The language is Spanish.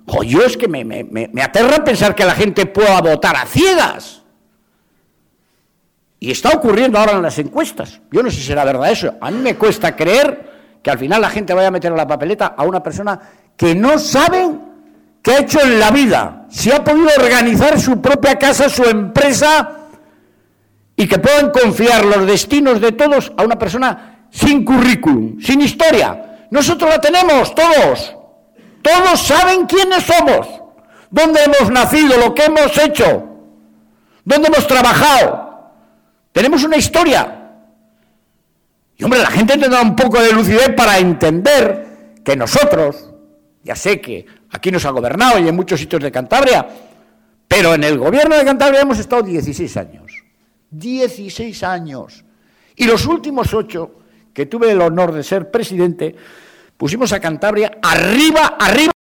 Yo es que me aterra pensar que la gente pueda votar a ciegas. Y está ocurriendo ahora en las encuestas. Yo no sé si será verdad eso. A mí me cuesta creer que al final la gente vaya a meter a la papeleta a una persona que no saben qué ha hecho en la vida, si ha podido organizar su propia casa, su empresa, y que puedan confiar los destinos de todos a una persona sin currículum, sin historia. Nosotros la tenemos, todos. Todos saben quiénes somos, dónde hemos nacido, lo que hemos hecho, dónde hemos trabajado. Tenemos una historia. Y, hombre, la gente tendrá un poco de lucidez para entender que nosotros, ya sé que aquí nos ha gobernado y en muchos sitios de Cantabria, pero en el gobierno de Cantabria hemos estado 16 años. 16 años. Y los últimos 8, que tuve el honor de ser presidente, pusimos a Cantabria arriba